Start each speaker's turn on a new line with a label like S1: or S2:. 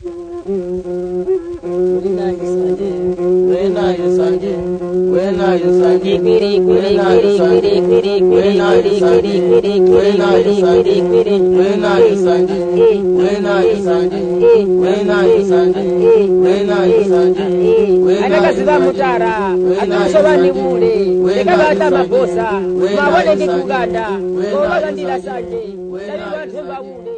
S1: Anakasiba mutara, atusobani bule, ekabata mabosa, mabone kikuganda, kobaga ndila sanje, tabi batemba bule.